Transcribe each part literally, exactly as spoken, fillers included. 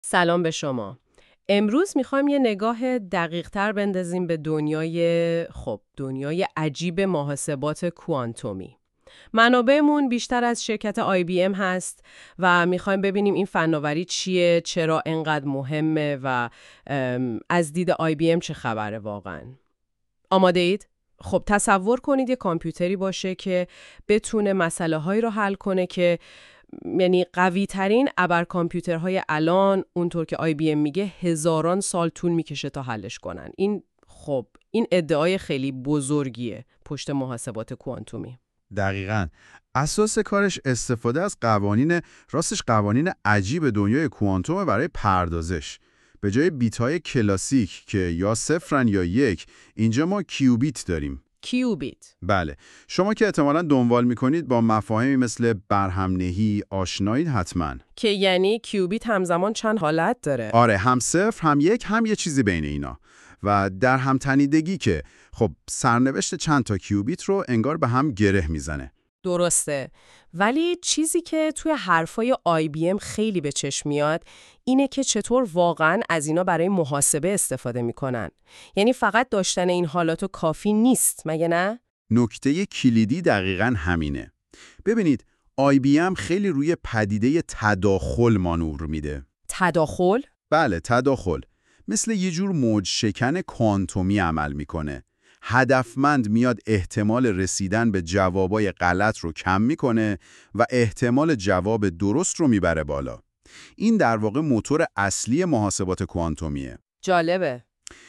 سلام به شما. امروز میخوایم یه نگاه دقیق تر بندازیم به دنیای خب دنیای عجیب محاسبات کوانتومی. منابعمون بیشتر از شرکت آی بی ام هست و میخوایم ببینیم این فناوری چیه، چرا انقدر مهمه و ام، از دید آی بی ام چه خبره واقعاً. آماده اید؟ خب تصور کنید یه کامپیوتری باشه که بتونه مسئله هایی رو حل کنه که یعنی قوی ترین ابر کامپیوترهای الان اونطور که آی بی ام میگه هزاران سال طول میکشه تا حلش کنن. این خب این ادعای خیلی بزرگیه پشت محاسبات کوانتومی. دقیقاً. اساس کارش استفاده از قوانین راستش قوانین عجیب دنیای کوانتوم برای پردازش. به جای بیت‌های کلاسیک که یا صفرن یا یک، اینجا ما کیوبیت داریم. کیوبیت. بله. شما که احتمالاً دنبال می‌کنید با مفاهیمی مثل برهم‌نهی آشنایید حتماً. که یعنی کیوبیت همزمان چند حالت داره. آره، هم صفر، هم یک، هم یه چیزی بین اینا. و در همتنیدگی که خب سرنوشت چند تا کیوبیت رو انگار به هم گره میزنه. درسته. ولی چیزی که توی حرفای آی بی ام خیلی به چشم میاد اینه که چطور واقعاً از اینا برای محاسبه استفاده میکنن. یعنی فقط داشتن این حالاتو کافی نیست، مگه نه؟ نکته کلیدی دقیقاً همینه. ببینید، آی بی ام خیلی روی پدیده تداخل مانور میده. تداخل؟ بله، تداخل. مثل یه جور موج شکن کوانتومی عمل میکنه. هدفمند میاد احتمال رسیدن به جوابای غلط رو کم میکنه و احتمال جواب درست رو میبره بالا. این در واقع موتور اصلی محاسبات کوانتومیه. جالبه.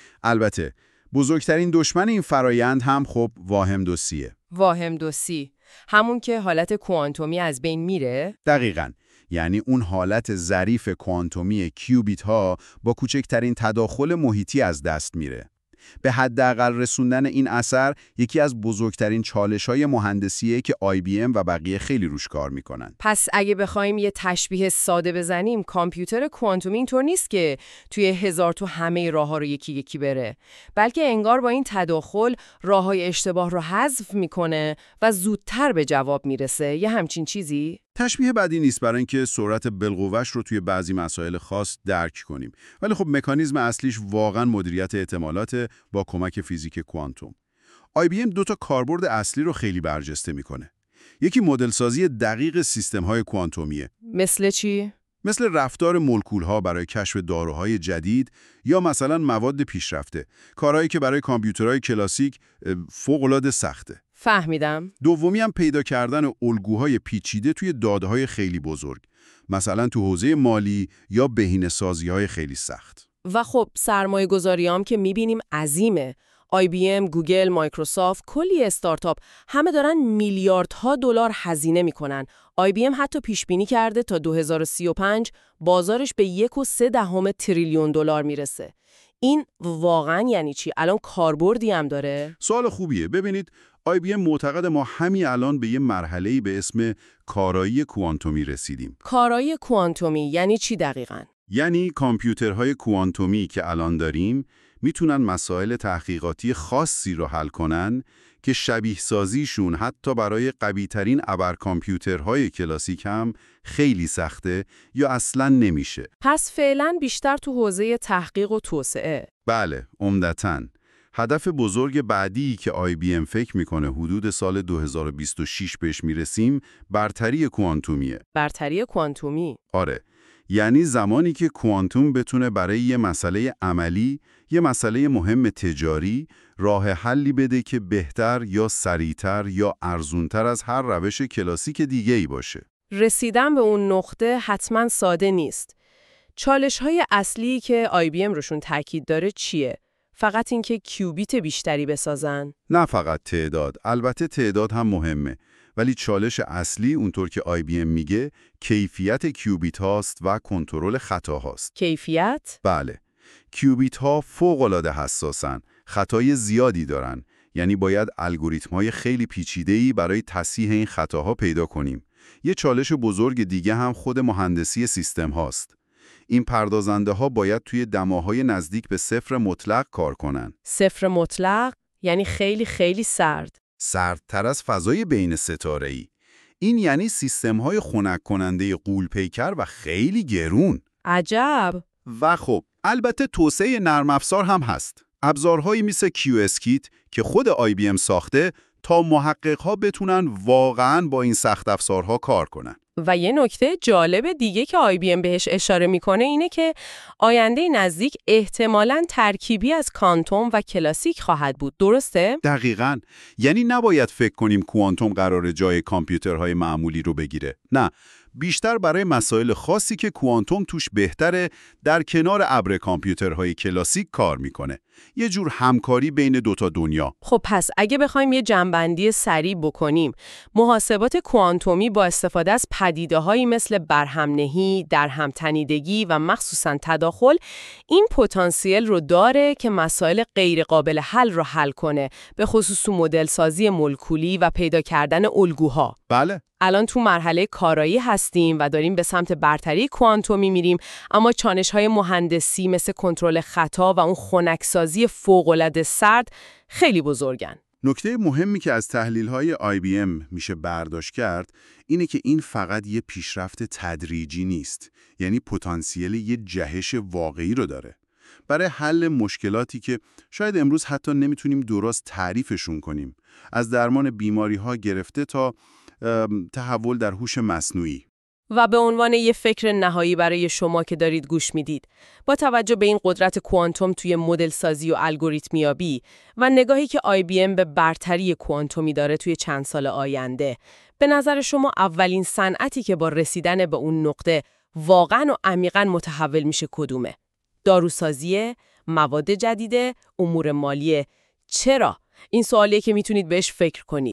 البته بزرگترین دشمن این فرایند هم خب واهم دوسیه. واهم دوسی. همون که حالت کوانتومی از بین میره؟ دقیقاً. یعنی اون حالت ظریف کوانتومی کیوبیت ها با کوچکترین تداخل محیطی از دست میره. به حداقل رسوندن این اثر یکی از بزرگترین چالش‌های مهندسیه که آی بی ام و بقیه خیلی روش کار میکنن. پس اگه بخوایم یه تشبیه ساده بزنیم، کامپیوتر کوانتومی اینطور نیست که توی هزار تو همه راه‌ها رو یکی یکی بره، بلکه انگار با این تداخل راه‌های اشتباه رو حذف میکنه و زودتر به جواب میرسه. یه همچین چیزی؟ تشبیه بدی نیست برای اینکه سرعت بالقوه‌اش رو توی بعضی مسائل خاص درک کنیم. ولی خب مکانیزم اصلیش واقعا مدیریت احتمالات با کمک فیزیک کوانتوم. آی بی ام دو تا کاربرد اصلی رو خیلی برجسته میکنه. یکی مدل سازی دقیق سیستم‌های کوانتومیه. مثل چی؟ مثل رفتار مولکول‌ها برای کشف داروهای جدید یا مثلا مواد پیشرفته. کارهایی که برای کامپیوترهای کلاسیک فوق‌العاده سخته. فهمیدم. دومی هم پیدا کردن الگوهای پیچیده توی داده‌های خیلی بزرگ. مثلا تو حوزه مالی یا بهینه‌سازی‌های خیلی سخت. و خب سرمایه گذاریام که میبینیم عظیمه. آی بی ام، گوگل، مایکروسافت، کلی استارتاپ همه دارن میلیاردها دلار هزینه میکنن. آی بی ام حتی پیش بینی کرده تا دو هزار و سی و پنج بازارش به یک و سه دهم تریلیون دلار میرسه. این واقعا یعنی چی؟ الان کاربردی هم داره؟ سوال خوبیه. ببینید، آی بی ام معتقد ما همین الان به یه مرحله‌ای به اسم کارایی کوانتومی رسیدیم. کارایی کوانتومی یعنی چی دقیقاً؟ یعنی کامپیوترهای کوانتومی که الان داریم میتونن مسائل تحقیقاتی خاصی رو حل کنن که شبیه سازیشون حتی برای قوی‌ترین ابر کامپیوترهای کلاسیک هم خیلی سخته یا اصلاً نمیشه. پس فعلا بیشتر تو حوزه تحقیق و توسعه. بله، عمدتاً. هدف بزرگ بعدی که آی بی ام فکر میکنه حدود سال دو هزار و بیست و شش بهش میرسیم برتری کوانتومیه. برتری کوانتومی؟ آره. یعنی زمانی که کوانتوم بتونه برای یه مسئله عملی، یه مسئله مهم تجاری، راه حلی بده که بهتر یا سریعتر یا ارزونتر از هر روش کلاسیک دیگه‌ای باشه. رسیدن به اون نقطه حتما ساده نیست. چالش‌های اصلی که آی بی ام روشون تاکید داره چیه؟ فقط اینکه کیوبیت بیشتری بسازن؟ نه فقط تعداد، البته تعداد هم مهمه. ولی چالش اصلی اونطور که آی بی ام میگه کیفیت کیوبیت هاست و کنترل خطا هاست. کیفیت؟ بله. کیوبیت ها فوق‌العاده حساسن، خطای زیادی دارن. یعنی باید الگوریتم‌های خیلی پیچیده‌ای برای تصحیح این خطاها پیدا کنیم. یه چالش بزرگ دیگه هم خود مهندسی سیستم هاست. این پردازنده ها باید توی دماهای نزدیک به صفر مطلق کار کنن. صفر مطلق؟ یعنی خیلی خیلی سرد. سردتر از فضای بین ستاره‌ای. این یعنی سیستم‌های خنک کننده غول‌پیکر و خیلی گرون. عجب. و خب البته توسعه نرم افزار هم هست. ابزارهایی مثل کیو اس کیت که خود آی بی ام ساخته تا محقق‌ها بتونن واقعاً با این سخت افزارها کار کنن. و یه نکته جالب دیگه که آی بی ام بهش اشاره میکنه اینه که آینده نزدیک احتمالاً ترکیبی از کوانتوم و کلاسیک خواهد بود. درسته؟ دقیقاً. یعنی نباید فکر کنیم کوانتوم قراره جای کامپیوترهای معمولی رو بگیره. نه، بیشتر برای مسائل خاصی که کوانتوم توش بهتره در کنار ابر کامپیوترهای کلاسیک کار میکنه. یه جور همکاری بین دوتا دنیا. خب پس اگه بخوایم یه جنبندی سریع بکنیم، محاسبات کوانتومی با استفاده از پدیده‌هایی مثل برهم‌نهی، درهم‌تنیدگی و مخصوصاً تداخل، این پتانسیل رو داره که مسائل غیر قابل حل رو حل کنه، به خصوص مدل سازی مولکولی و پیدا کردن الگوها. بله. الان تو مرحله کارایی هستیم و داریم به سمت برتری کوانتومی میریم، اما چالش‌های مهندسی مثل کنترل خطا و اون خنک‌سازی فوق‌العاده سرد خیلی بزرگن. نکته مهمی که از تحلیل‌های آی بی ام میشه برداشت کرد اینه که این فقط یه پیشرفت تدریجی نیست، یعنی پتانسیل یه جهش واقعی رو داره برای حل مشکلاتی که شاید امروز حتی نمیتونیم درست تعریفشون کنیم، از درمان بیماری‌ها گرفته تا تحول در هوش مصنوعی. و به عنوان یه فکر نهایی برای شما که دارید گوش میدید، با توجه به این قدرت کوانتوم توی مدل سازی و الگوریتمیابی و نگاهی که آی بی ام به برتری کوانتومی داره توی چند سال آینده، به نظر شما اولین صنعتی که با رسیدن به اون نقطه واقعاً و عمیقاً متحول میشه کدومه؟ داروسازی، مواد جدیده، امور مالیه؟ چرا؟ این سوالیه که میتونید بهش فکر کنید.